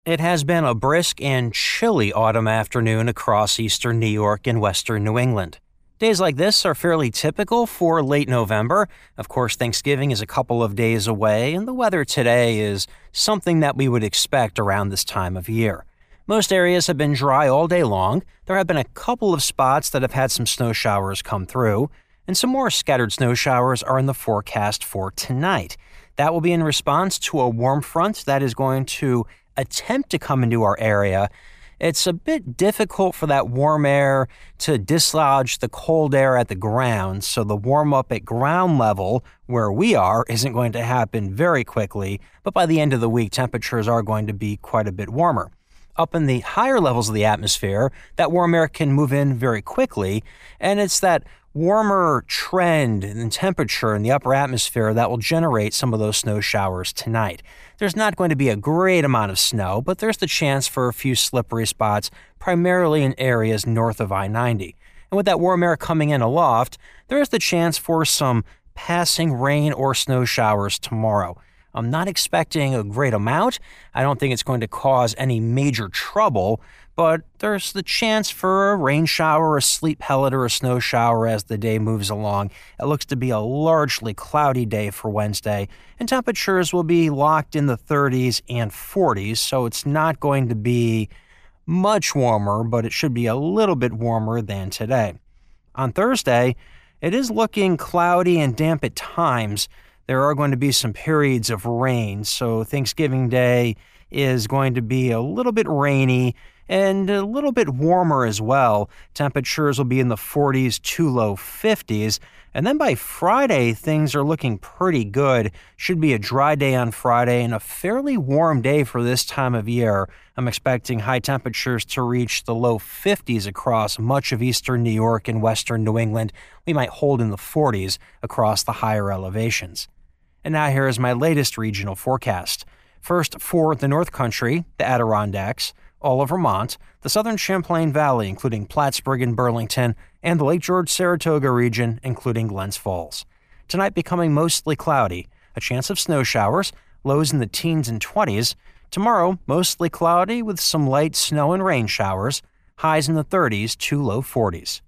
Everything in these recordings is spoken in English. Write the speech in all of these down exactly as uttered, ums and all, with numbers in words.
It has been a brisk and chilly autumn afternoon across eastern New York and western New England. Days like this are fairly typical for late November. Of course, Thanksgiving is a couple of days away, and the weather today is something that we would expect around this time of year. Most areas have been dry all day long. There have been a couple of spots that have had some snow showers come through, and some more scattered snow showers are in the forecast for tonight. That will be in response to a warm front that is going to attempt to come into our area. It's a bit difficult for that warm air to dislodge the cold air at the ground, so the warm up at ground level where we are isn't going to happen very quickly, but by the end of the week, temperatures are going to be quite a bit warmer. Up in the higher levels of the atmosphere, that warm air can move in very quickly, and it's that warmer trend in temperature in the upper atmosphere that will generate some of those snow showers tonight. There's not going to be a great amount of snow, but there's the chance for a few slippery spots, primarily in areas north of I ninety. And with that warm air coming in aloft, there is the chance for some passing rain or snow showers tomorrow. I'm not expecting a great amount. I don't think it's going to cause any major trouble, but there's the chance for a rain shower, a sleet pellet, or a snow shower as the day moves along. It looks to be a largely cloudy day for Wednesday, and temperatures will be locked in the thirties and forties, so it's not going to be much warmer, but it should be a little bit warmer than today. On Thursday, it is looking cloudy and damp at times. There are going to be some periods of rain, so Thanksgiving Day is going to be a little bit rainy and a little bit warmer as well. Temperatures will be in the forties to low fifties, and then by Friday, things are looking pretty good. Should be a dry day on Friday and a fairly warm day for this time of year. I'm expecting high temperatures to reach the low fifties across much of eastern New York and western New England. We might hold in the forties across the higher elevations. And now here is my latest regional forecast. First, for the North Country, the Adirondacks, all of Vermont, the southern Champlain Valley, including Plattsburgh and Burlington, and the Lake George-Saratoga region, including Glens Falls. Tonight becoming mostly cloudy, a chance of snow showers, lows in the teens and twenties. Tomorrow, mostly cloudy with some light snow and rain showers, highs in the thirties to low forties.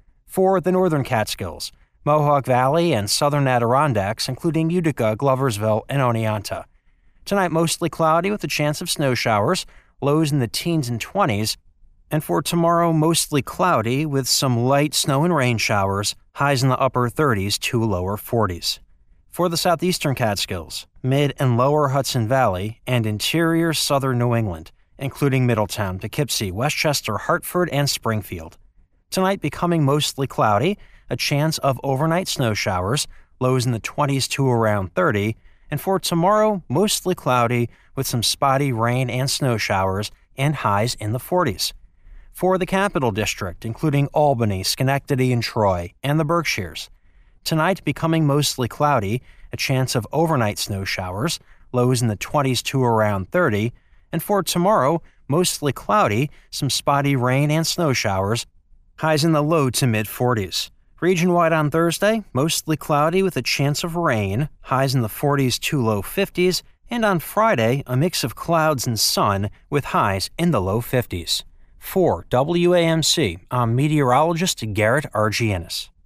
For the northern Catskills, Mohawk Valley and southern Adirondacks, including Utica, Gloversville, and Oneonta. Tonight, mostly cloudy with a chance of snow showers, lows in the teens and twenties. And for tomorrow, mostly cloudy with some light snow and rain showers, highs in the upper thirties to lower forties. For the southeastern Catskills, mid and lower Hudson Valley, and interior southern New England, including Middletown, Poughkeepsie, Westchester, Hartford, and Springfield. Tonight, becoming mostly cloudy, a chance of overnight snow showers, lows in the twenties to around thirty, and for tomorrow, mostly cloudy with some spotty rain and snow showers and highs in the forties. For the Capital District, including Albany, Schenectady, and Troy, and the Berkshires. Tonight, becoming mostly cloudy, a chance of overnight snow showers, lows in the twenties to around thirty, and for tomorrow, mostly cloudy, some spotty rain and snow showers, highs in the low to mid-forties. Region-wide on Thursday, mostly cloudy with a chance of rain, highs in the forties to low fifties, and on Friday, a mix of clouds and sun with highs in the low fifties. For W A M C, I'm meteorologist Garrett Argianis.